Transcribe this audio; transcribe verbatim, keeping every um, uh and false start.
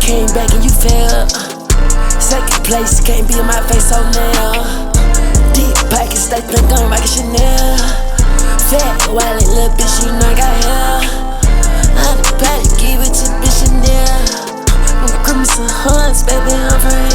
came back and you failed. Second place, can't be in my face, so now. Deep pockets, they think I'm like Chanel.